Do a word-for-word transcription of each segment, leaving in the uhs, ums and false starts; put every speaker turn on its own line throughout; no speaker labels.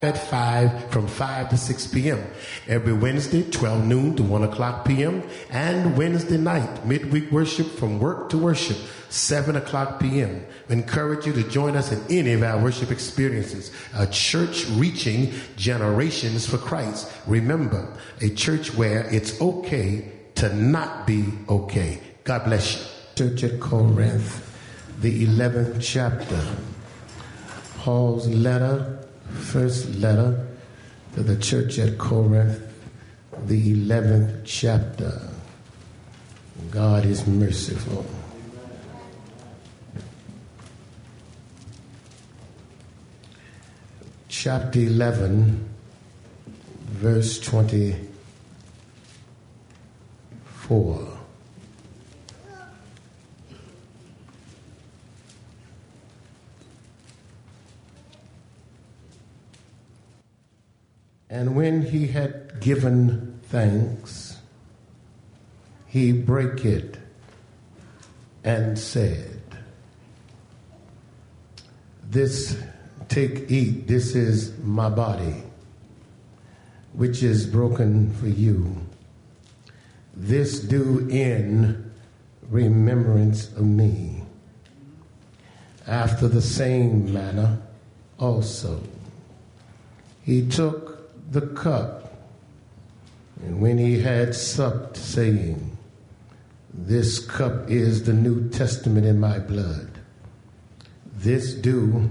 At five, from five to six p.m. Every Wednesday, twelve noon to one o'clock p.m. And Wednesday night, midweek worship from work to worship, seven o'clock p.m. We encourage you to join us in any of our worship experiences. A church reaching generations for Christ. Remember, a church where it's okay to not be okay. God bless you. Church at Corinth, the eleventh chapter. Paul's letter. First letter to the church at Corinth, the eleventh chapter. God is merciful. Chapter eleven, verse twenty-four. And when he had given thanks, he brake it and said, "This take, eat, this is my body, which is broken for you. This do in remembrance of me. After the same manner also, he took the cup, and when he had supped, saying, This cup is the New Testament in my blood. This do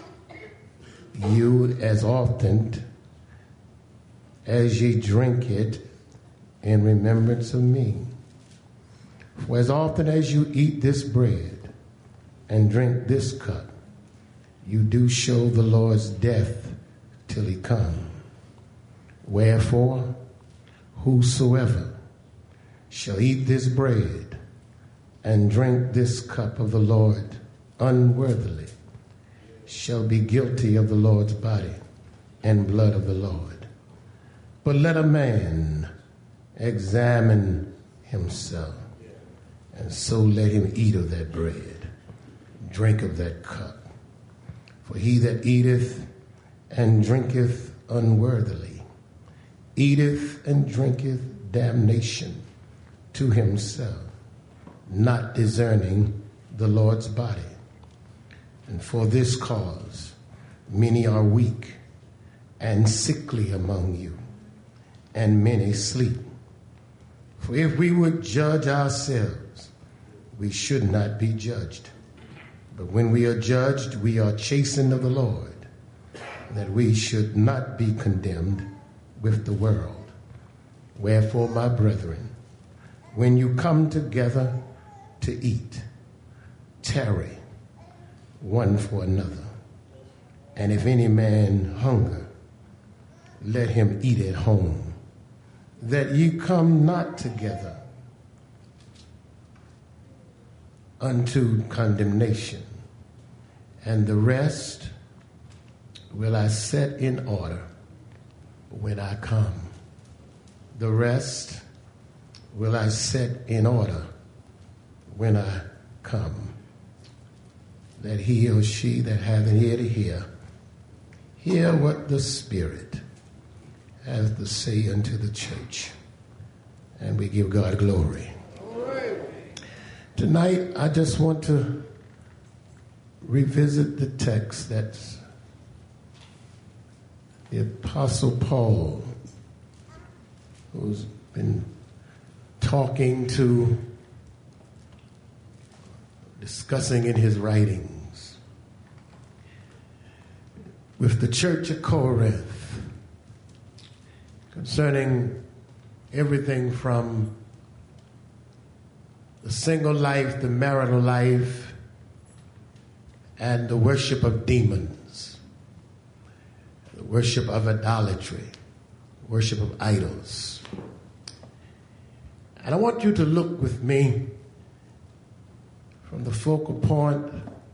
you as often as ye drink it in remembrance of me. For as often as you eat this bread and drink this cup, you do show the Lord's death till he come. Wherefore, whosoever shall eat this bread and drink this cup of the Lord unworthily shall be guilty of the Lord's body and blood of the Lord. But let a man examine himself, and so let him eat of that bread, drink of that cup. For he that eateth and drinketh unworthily eateth and drinketh damnation to himself, not discerning the Lord's body. And for this cause many are weak and sickly among you, and many sleep. For if we would judge ourselves, we should not be judged. But when we are judged, we are chastened of the Lord, that we should not be condemned with the world. Wherefore, my brethren, when you come together to eat, tarry one for another. And if any man hunger, let him eat at home, that ye come not together unto condemnation. And the rest will I set in order when I come. The rest will I set in order when I come. That he or she that hath an ear to hear, hear what the Spirit has to say unto the church. And we give God glory. Tonight, I just want to revisit the text that's the Apostle Paul, who's been talking to, discussing in his writings with the church at Corinth concerning everything from the single life, the marital life, and the worship of demons, the worship of idolatry, worship of idols. And I want you to look with me from the focal point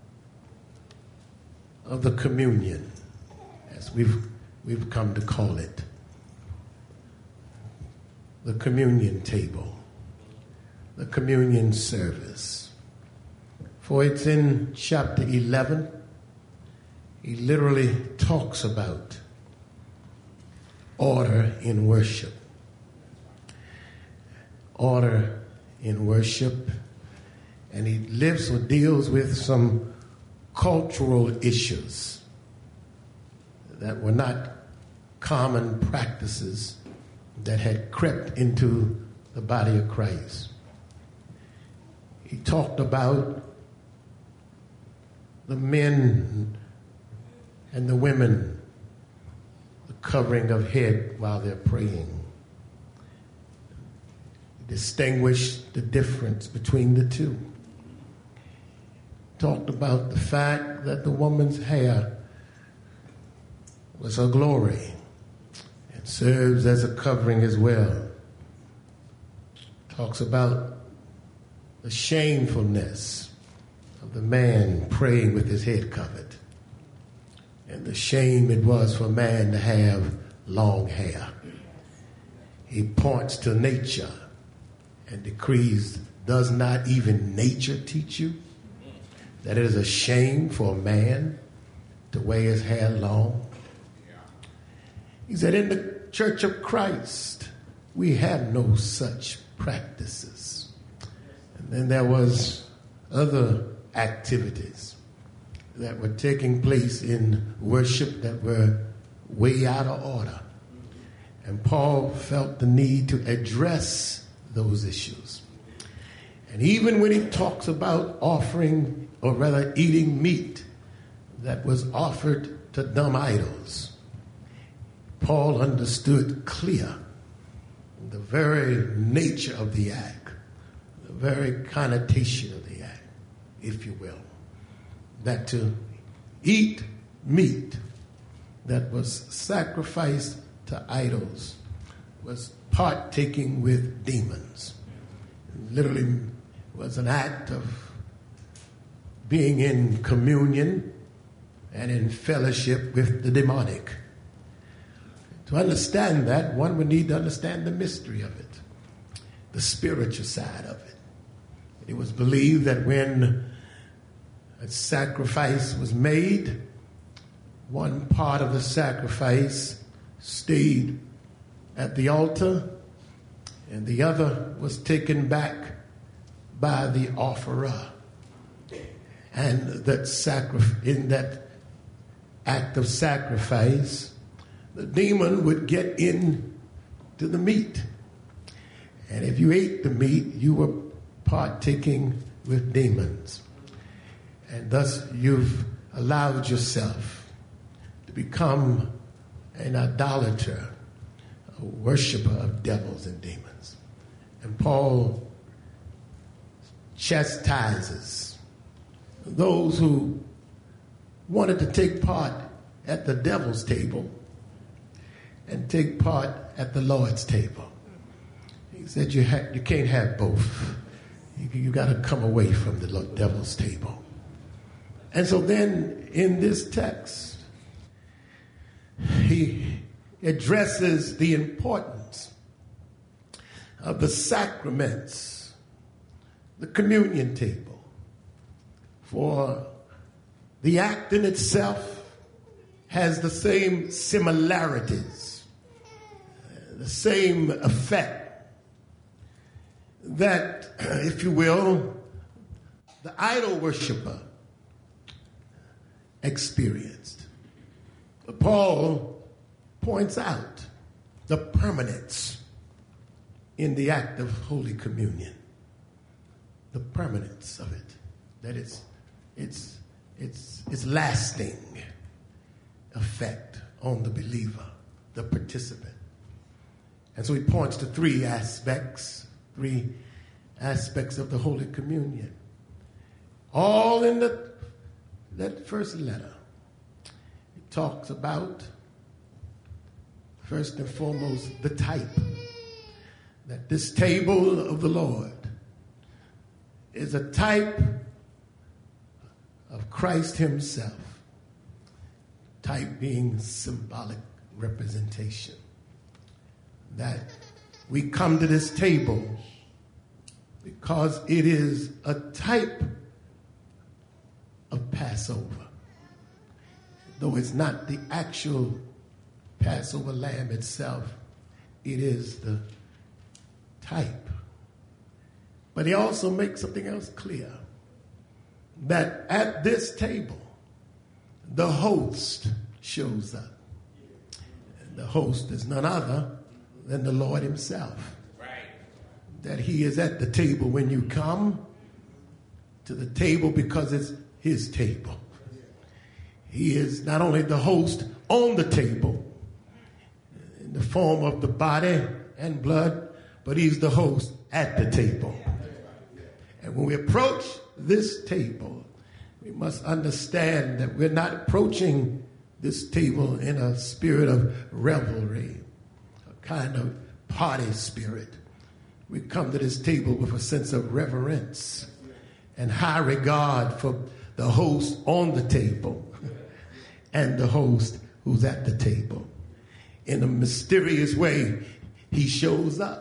of the communion, as we've we've come to call it, the communion table, the communion service. For it's in chapter eleven, he literally talks about order in worship. Order in worship. And he lives or deals with some cultural issues that were not common practices that had crept into the body of Christ. He talked about the men and the women, the covering of head while they're praying. He distinguished the difference between the two. Talked about the fact that the woman's hair was her glory and serves as a covering as well. Talks about the shamefulness of the man praying with his head covered and the shame it was for a man to have long hair. He points to nature and decrees, does not even nature teach you that it is a shame for a man to wear his hair long? He said, in the Church of Christ, we have no such practices. And then there was other activities that were taking place in worship that were way out of order. And Paul felt the need to address those issues. And even when he talks about offering, or rather eating meat that was offered to dumb idols, Paul understood clear the very nature of the act, the very connotation of the act, if you will, that to eat meat that was sacrificed to idols was partaking with demons. It literally was an act of being in communion and in fellowship with the demonic. To understand that, one would need to understand the mystery of it, the spiritual side of it. It was believed that when a sacrifice was made, one part of the sacrifice stayed at the altar and the other was taken back by the offerer. And that sacri- in that act of sacrifice, the demon would get in to the meat. And if you ate the meat, you were partaking with demons. And thus you've allowed yourself to become an idolater, a worshiper of devils and demons. And Paul chastises those who wanted to take part at the devil's table and take part at the Lord's table. He said you, ha- you can't have both. You, you got to come away from the devil's table. And so then in this text, he addresses the importance of the sacraments, the communion table. For the act in itself has the same similarities, the same effect that, if you will, the idol worshiper experienced. But Paul points out the permanence in the act of Holy Communion, the permanence of it, that it's it's it's it's lasting effect on the believer, the participant. And so he points to three aspects, three aspects of the Holy Communion. All in the that first letter. It talks about, first and foremost, the type. That this table of the Lord is a type of Christ himself. Type being symbolic representation. That we come to this table because it is a type of Passover. Though it's not the actual Passover lamb itself, it is the type. But he also makes something else clear, that at this table, the host shows up. And the host is none other than the Lord himself. Right. That he is at the table when you come to the table because it's his table. He is not only the host on the table in the form of the body and blood, but he's the host at the table. And when we approach this table, we must understand that we're not approaching this table in a spirit of revelry, a kind of party spirit. We come to this table with a sense of reverence and high regard for the host on the table and the host who's at the table. In a mysterious way, he shows up.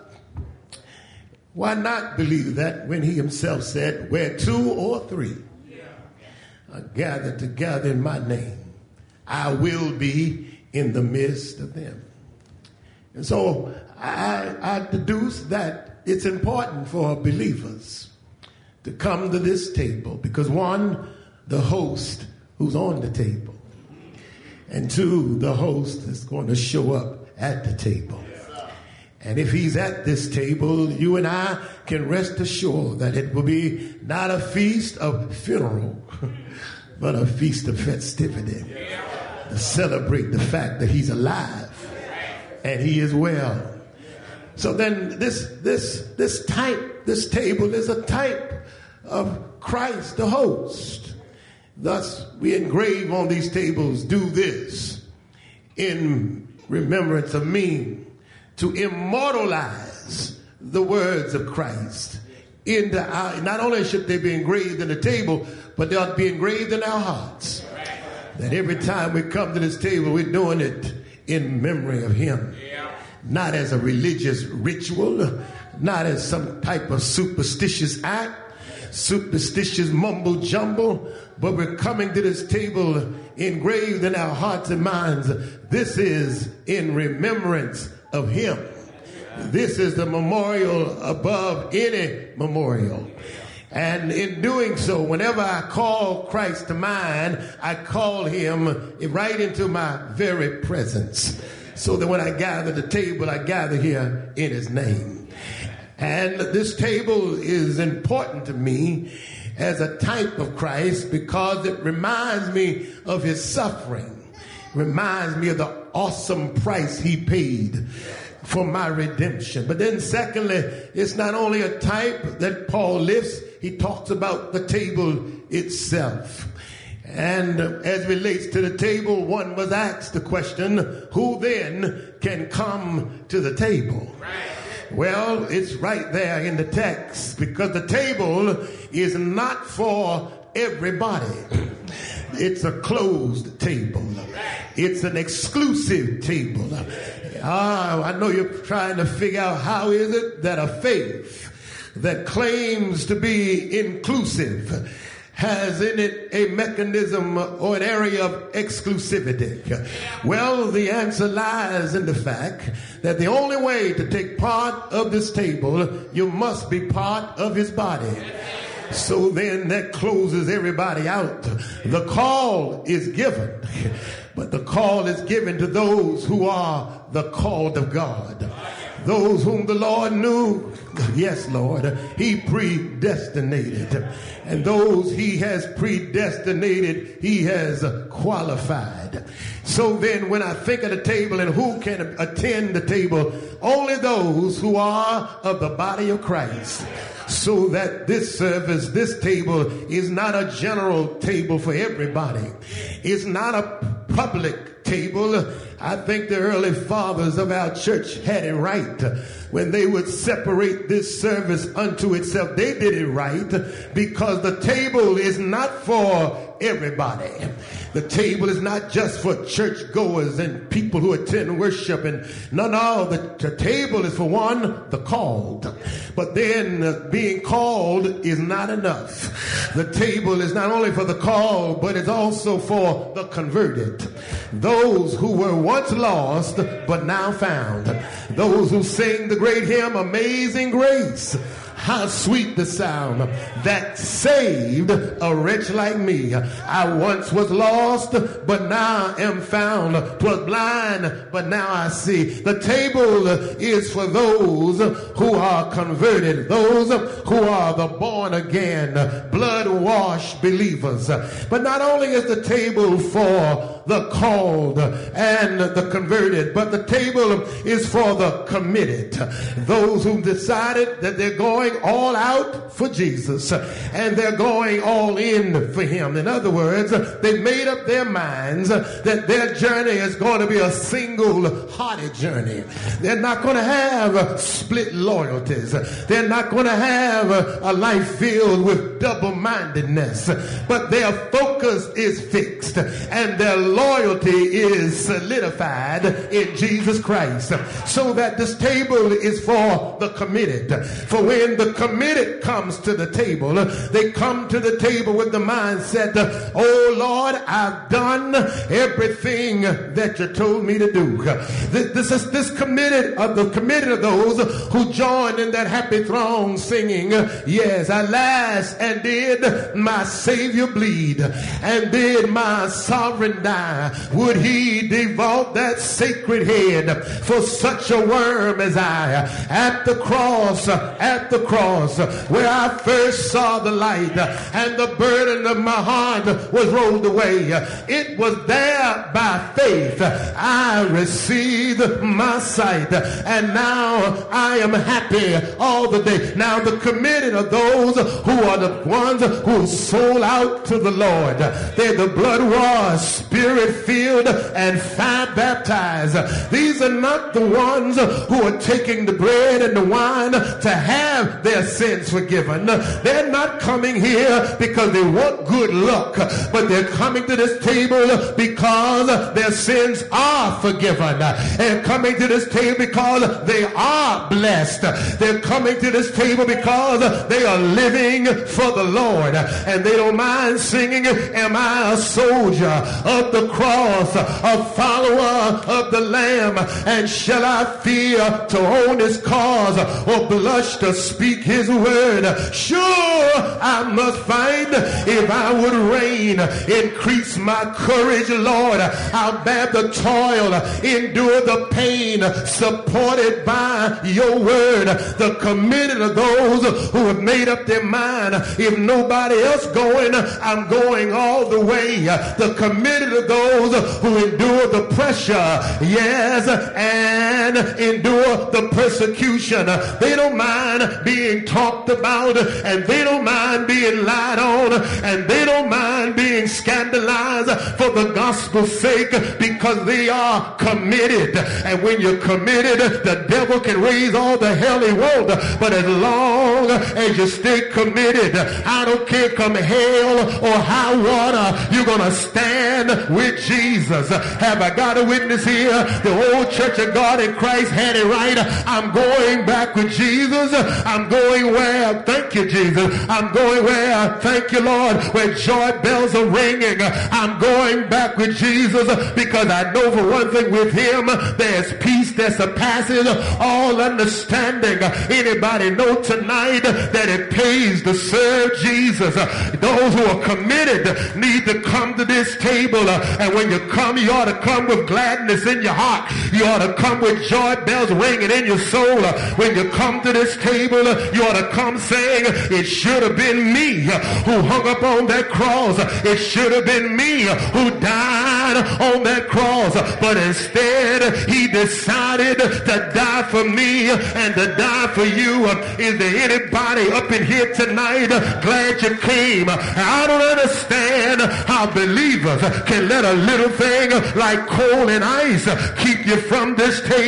Why not believe that when he himself said, where two or three are gathered together in my name, I will be in the midst of them. And so I, I deduce that it's important for believers to come to this table because, one, the host who's on the table, and two, the host is going to show up at the table. And if he's at this table, you and I can rest assured that it will be not a feast of funeral, but a feast of festivity to celebrate the fact that he's alive and he is well. So then this this this type, this table is a type of Christ, the host. Thus, we engrave on these tables, do this in remembrance of me, to immortalize the words of Christ into our, not only should they be engraved in the table, but they ought to be engraved in our hearts. That every time we come to this table, we're doing it in memory of him. Not as a religious ritual, not as some type of superstitious act, superstitious mumble jumble, but we're coming to this table engraved in our hearts and minds. This is in remembrance of him. This is the memorial above any memorial. And in doing so, whenever I call Christ to mind, I call him right into my very presence. So that when I gather the table, I gather here in his name. And this table is important to me as a type of Christ because it reminds me of his suffering. Reminds me of the awesome price he paid for my redemption. But then secondly, it's not only a type that Paul lifts, he talks about the table itself. And as relates to the table, one was asked the question, who then can come to the table? Well, it's right there in the text because the table is not for everybody. It's a closed table. It's an exclusive table. Ah, I know you're trying to figure out how is it that a faith that claims to be inclusive has in it a mechanism or an area of exclusivity. Well, the answer lies in the fact that the only way to take part of this table, you must be part of his body. So then that closes everybody out. The call is given, but the call is given to those who are the called of God. Those whom the Lord knew, yes, Lord, he predestinated. And those he has predestinated, he has qualified. So then when I think of the table and who can attend the table, only those who are of the body of Christ. So that this service, this table is not a general table for everybody. It's not a public table. I think the early fathers of our church had it right when they would separate this service unto itself. They did it right because the table is not for everybody. The table is not just for church goers and people who attend worship. And no, no, the, the table is for one, the called. But then uh, being called is not enough. The table is not only for the called, but it's also for the converted. Those those who were once lost but now found. Those who sing the great hymn, Amazing Grace. How sweet the sound that saved a wretch like me. I once was lost, but now am found. 'Twas blind, but now I see. The table is for those who are converted, those who are the born again, blood-washed believers. But not only is the table for the called and the converted, but the table is for the committed. Those who decided that they're going all out for Jesus and they're going all in for him. In other words, they've made up their minds that their journey is going to be a single-hearted journey. They're not going to have split loyalties. They're not going to have a life filled with double-mindedness, but their focus is fixed and their loyalty is solidified in Jesus Christ. So that this table is for the committed. For when the committed comes to the table, they come to the table with the mindset, oh Lord, I've done everything that you told me to do. This, this is this committed of the committed of those who joined in that happy throng singing, yes, at last and did my Savior bleed and did my sovereign die. Would he devote that sacred head for such a worm as I? At the cross, at the cross, where I first saw the light and the burden of my heart was rolled away. It was there by faith I received my sight, and now I am happy all the day. Now the committed are those who are the ones who sold out to the Lord. They're the blood-washed, spirit-filled, and fire-baptized. These are not the ones who are taking the bread and the wine to have their sins forgiven. They're not coming here because they want good luck, but they're coming to this table because their sins are forgiven. They're coming to this table because they are blessed. They're coming to this table because they are living for the Lord, and they don't mind singing, am I a soldier of the cross, a follower of the Lamb, and shall I fear to own his cause or blush to speak his word? Sure, I must fight if I would reign. Increase my courage, Lord. I'll bear the toil, endure the pain, supported by your word. The committed are those who have made up their mind, if nobody else going, I'm going all the way. The committed are those who endure the pressure, yes, and endure the persecution. They don't mind being talked about, and they don't mind being lied on, and they don't mind being scandalized for the gospel's sake, because they are committed. And when you're committed, the devil can raise all the hell he wants, but as long as you stay committed, I don't care come hell or high water, you're gonna stand with Jesus. Have I got a witness here? The old Church of God in Christ had it right. I'm going back with Jesus. I'm going where? Thank you, Jesus. I'm going where? Thank you, Lord. Where joy bells are ringing. I'm going back with Jesus because I know for one thing, with him there's peace that surpasses all understanding. Anybody know tonight that it pays to serve Jesus? Those who are committed need to come to this table, and when you come, you ought to come with gladness in your heart. You ought to come with joy bells ringing in your soul. When you come to this table, you ought to come saying, it should have been me who hung up on that cross. It should have been me who died on that cross, but instead he decided to die for me and to die for you. Is there anybody up in here tonight glad you came? I don't understand how believers can let a little thing like coal and ice keep you from this table.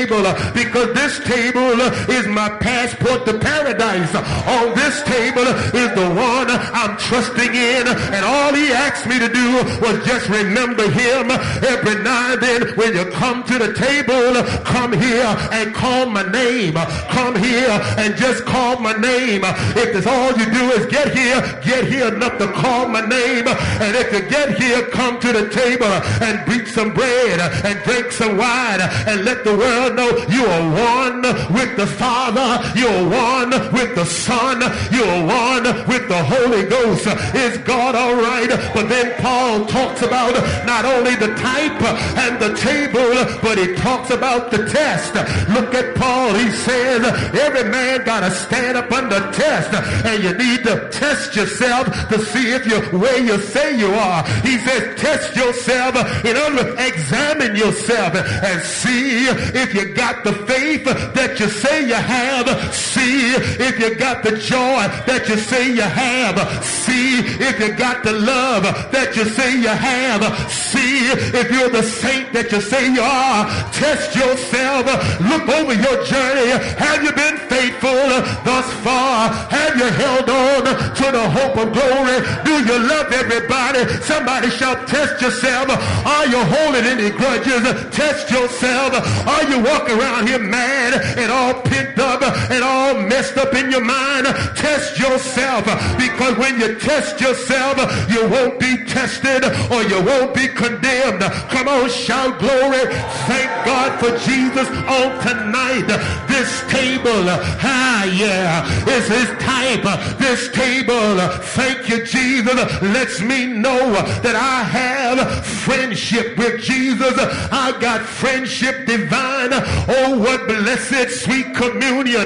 table because this table is my passport to paradise. On this table is the one I'm trusting in, and all he asked me to do was just remember him. Every now and then when you come to the table, come here and call my name. Come here and just call my name. If that's all you do is get here, get here enough to call my name. And if you get here, come to the table and break some bread and drink some wine and let the world know you are one with the Father, you're one with the Son, you're one with the Holy Ghost. Is God all right? But then Paul talks about not only the type and the table, but he talks about the test. Look at Paul. He says every man got to stand up under test, and you need to test yourself to see if you're where you say you are. He says test yourself, in other words, examine yourself and see if you got the faith that you say you have. See if you got the joy that you say you have. See if you got the love that you say you have. See if you're the saint that you say you are. Test yourself. Look over your journey. Have you been faithful thus far? Have you held on to the hope of glory? Do you love everybody? Somebody shout, test yourself. Are you holding any grudges? Test yourself. Are you walking around here mad and all pent up and all messed up in your mind? Test yourself, because when you test yourself, you won't be tested or you won't be condemned. Come on, shout glory. Thank God for Jesus on tonight. This table, ah yeah, is his type. This table, thank you Jesus, lets me know that I have friendship with Jesus. I got friendship divine. Oh, what blessed sweet communion.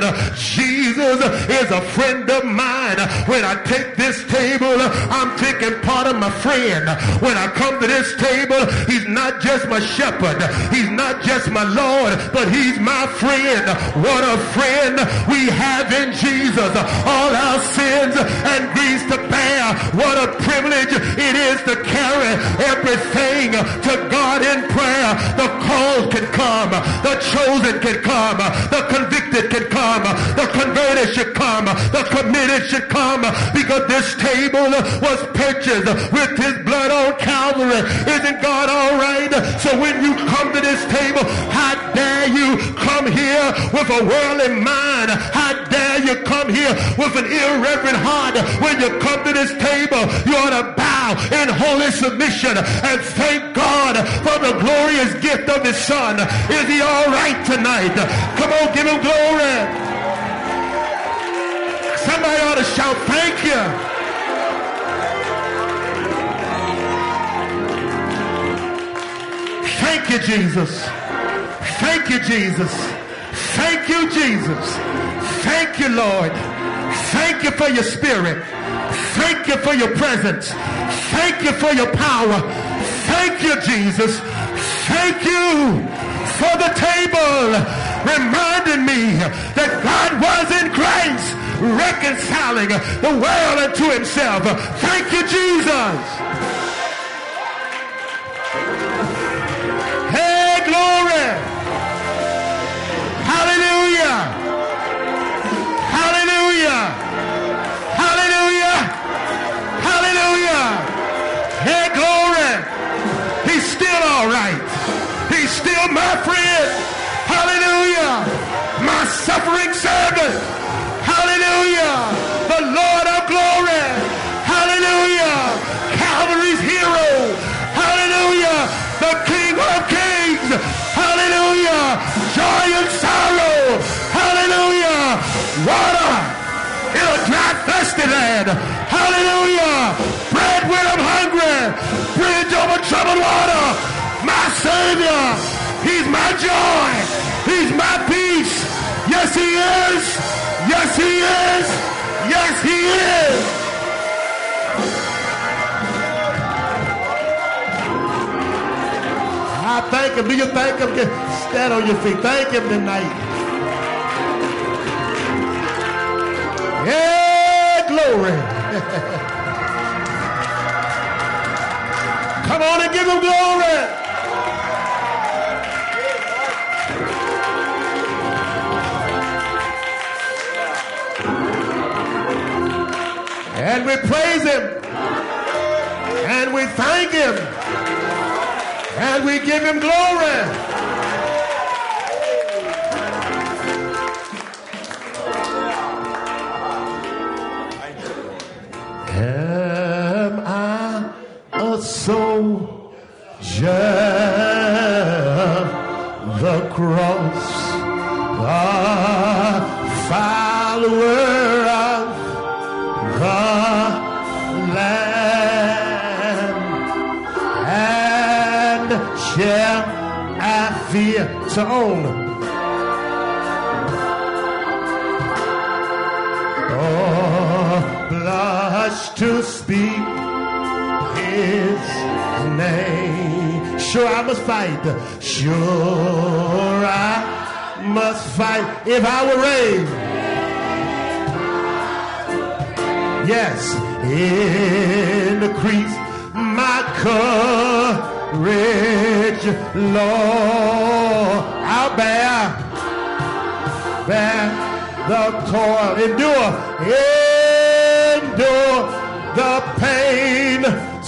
Jesus is a friend of mine. When I take this table, I'm taking part of my friend. When I come to this table, he's not just my shepherd, he's not just my Lord, but he's my friend. What a friend we have in Jesus. All our sins and griefs to bear. What a privilege it is to carry everything to God in prayer. The called can come, the chosen can come, the convicted can come, the converted should come, the committed should come, because this table was purchased with his blood on Calvary. Isn't God all right? So when you come to this table, how dare you come here with a worldly mind? How dare you come here with an irreverent heart? When you come to this table, you ought to bow in holy submission and thank God for the glorious gift of his Son. Is he all right tonight? Come on, give him glory. Somebody ought to shout, thank you. Thank you, Jesus. Thank you, Jesus. Thank you, Jesus. Thank you, Lord. Thank you for your spirit. Thank you for your presence. Thank you for your power. Thank you, Jesus. Thank you for the table, reminding me that God was in Christ, reconciling the world unto himself. Thank you, Jesus. Hey, glory. Hallelujah. Hallelujah. Hallelujah. Hallelujah. Hey, glory. He's still all right. He's still my friend. Hallelujah. My suffering servant. Hallelujah. The Lord of glory. Hallelujah. Calvary's hero. Hallelujah. The King of kings. Hallelujah. Joy and sorrow. Hallelujah. Water in a dry, thirsty land. Hallelujah. Bread when I'm hungry. Bridge over troubled water. My Savior. He's my joy. He's my peace. Yes, he is. Yes, he is. Yes, he is. I thank him. Do you thank him? Stand on your feet. Thank him tonight. Yeah, glory. Come on and give him glory. And we praise him. And we thank him. And we give him glory. Am I a soldier of the cross, a follower of the Lamb, and shall I fear to own? Oh, blush to speak his name. Sure I must fight. Sure I must fight. If I were raised, yes, increase my courage, Lord. I'll bear, bear the toil, endure, endure the pain,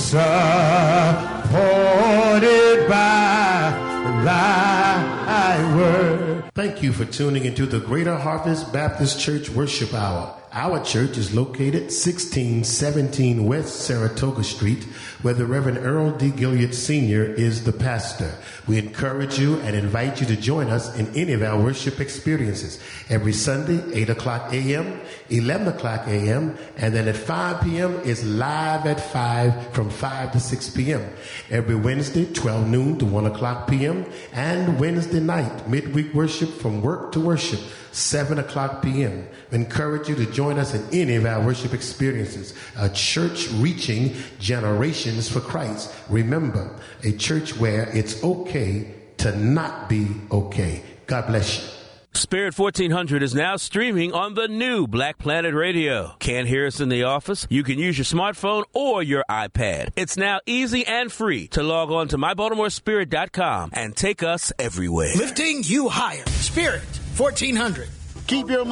supported by thy word. Thank you for tuning into the Greater Harvest Baptist Church Worship Hour. Our church is located sixteen seventeen West Saratoga Street, where the Reverend Earl D. Gilliard Senior is the pastor. We encourage you and invite you to join us in any of our worship experiences. Every Sunday, eight o'clock a.m., eleven o'clock a.m., and then at five p.m. is live at five from five to six p.m. Every Wednesday, twelve noon to one o'clock p.m., and Wednesday night, midweek worship from work to worship, seven o'clock p.m. We encourage you to join us in any of our worship experiences. A church reaching generations for Christ. Remember, a church where it's okay to not be okay. God bless you.
Spirit fourteen hundred is now streaming on the new Black Planet Radio. Can't hear us in the office? You can use your smartphone or your iPad. It's now easy and free to log on to my baltimore spirit dot com and take us everywhere.
Lifting you higher. Spirit fourteen hundred.
Keep your